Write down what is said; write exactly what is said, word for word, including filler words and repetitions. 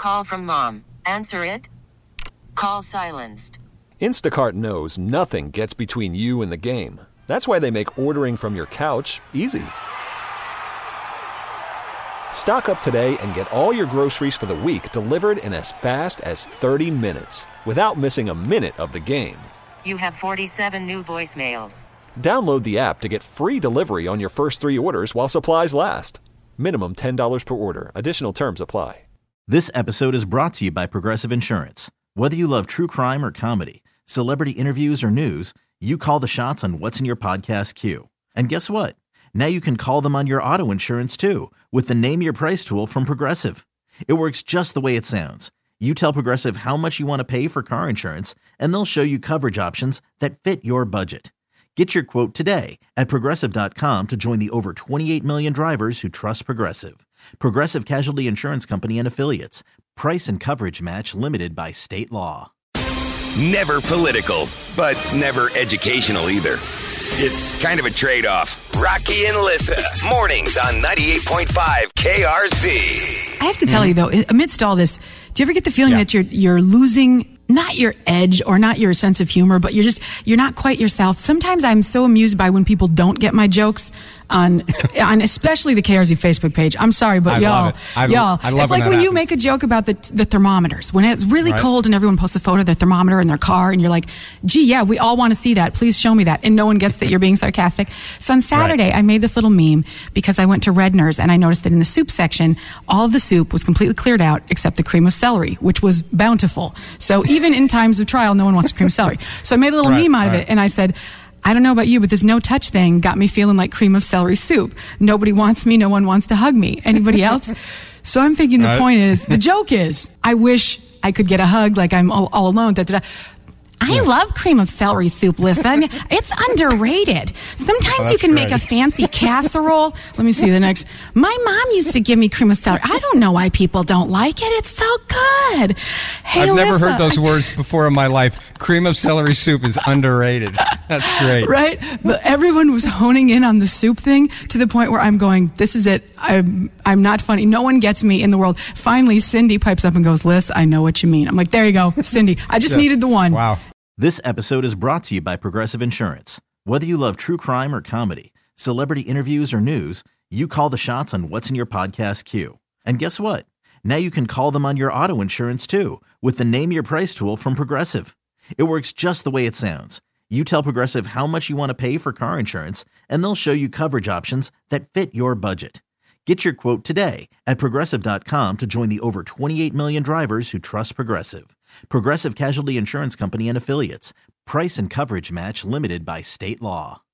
call from mom. Answer it. Call silenced. Instacart knows nothing gets between you and the game. That's why they make ordering from your couch easy. Stock up today and get all your groceries for the week delivered in as fast as thirty minutes without missing a minute of the game. You have forty-seven new voicemails. Download the app to get free delivery on your first three orders while supplies last. Minimum ten dollars per order. Additional terms apply. This episode is brought to you by Progressive Insurance. Whether you love true crime or comedy, celebrity interviews or news, you call the shots on what's in your podcast queue. And guess what? Now you can call them on your auto insurance too with the Name Your Price tool from Progressive. It works just the way it sounds. You tell Progressive how much you want to pay for car insurance, and they'll show you coverage options that fit your budget. Get your quote today at Progressive dot com to join the over twenty-eight million drivers who trust Progressive. Progressive Casualty Insurance Company and Affiliates. Price and coverage match limited by state law. Never political, but never educational either. It's kind of a trade-off. Rocky and Alyssa, mornings on ninety-eight point five K R Z. I have to tell you, though, amidst all this, do you ever get the feeling Yeah. that you're you're losing not your edge or not your sense of humor, but you're just, you're not quite yourself? Sometimes I'm so amused by when people don't get my jokes on, on especially the K R Z Facebook page. I'm sorry, but I y'all, love it. I, y'all, I love it's like when, when that you happens. make a joke about the the thermometers. When it's really Right. cold and everyone posts a photo of their thermometer in their car and you're like, gee, yeah, we all want to see that. Please show me that. And no one gets that you're being sarcastic. So on Saturday, I made this little meme because I went to Redner's and I noticed that in the soup section, all of the soup was completely cleared out except the cream of celery, which was bountiful. So even in times of trial, no one wants cream of celery. So I made a little Right, meme out of right. it and I said, I don't know about you, but this no touch thing got me feeling like cream of celery soup. Nobody wants me. No one wants to hug me. Anybody else? So I'm thinking the Right. point is, the joke is, I wish I could get a hug like I'm all, all alone. Da, da, da. I love cream of celery soup, Lisa. I mean, it's underrated. Sometimes Oh, you that's can make great. a fancy casserole. Let me see the next. My mom used to give me cream of celery. I don't know why people don't like it. It's so good. Hey, I've never Alyssa. heard those words before in my life. Cream of celery soup is underrated. That's great. Right? But everyone was honing in on the soup thing to the point where I'm going, this is it. I'm, I'm not funny. No one gets me in the world. Finally, Cindy pipes up and goes, Liz, I know what you mean. I'm like, there you go, Cindy. I just Yeah. needed the one. Wow. This episode is brought to you by Progressive Insurance. Whether you love true crime or comedy, celebrity interviews or news, you call the shots on what's in your podcast queue. And guess what? Now you can call them on your auto insurance too with the Name Your Price tool from Progressive. It works just the way it sounds. You tell Progressive how much you want to pay for car insurance, and they'll show you coverage options that fit your budget. Get your quote today at Progressive dot com to join the over twenty-eight million drivers who trust Progressive. Progressive Casualty Insurance Company and Affiliates. Price and coverage match limited by state law.